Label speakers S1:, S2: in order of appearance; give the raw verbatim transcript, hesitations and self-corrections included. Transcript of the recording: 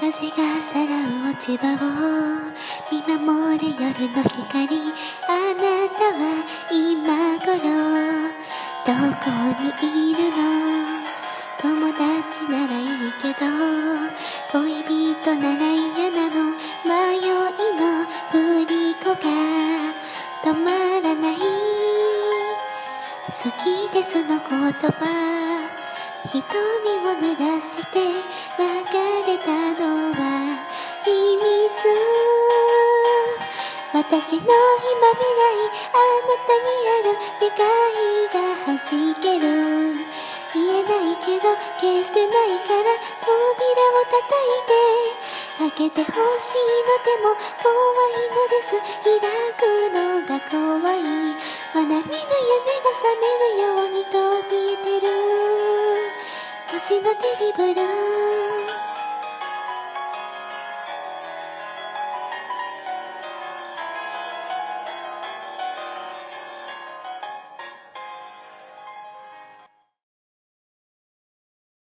S1: 風がさらう落ち葉を見守る夜の光。あなたは今頃どこにいるの？友達ならいいけど恋人なら嫌なの。迷いの振り子が止まらない。好きでその言葉、瞳を濡らして流れたのは秘密。私の今未来、あなたにある願いが弾ける。言えないけど決してないから扉を叩いて開けてほしいの。でも怖いのです。開くのが怖い。まだ見ぬ夢が覚めるように飛びえてる星のテリブル。